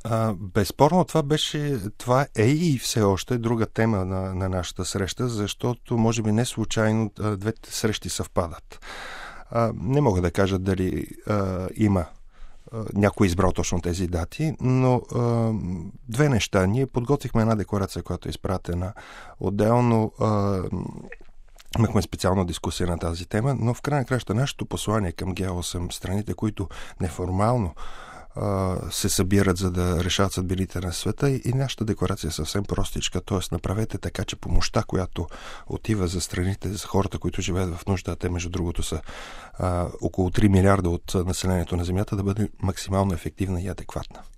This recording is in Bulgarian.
Безспорно това е и все още друга тема на нашата среща, защото може би не случайно двете срещи съвпадат. Не мога да кажа дали има някой избрал точно тези дати, но две неща. Ние подготвихме една декларация, която е изпратена отделно. Имахме специална дискусия на тази тема, но в край на краща нашето послание към Г8 страните, които неформално се събират, за да решат съдбините на света, и нашата декларация е съвсем простичка, т.е. направете така, че помощта, която отива за страните, за хората, които живеят в нужда, те между другото са около 3 милиарда от населението на Земята, да бъде максимално ефективна и адекватна.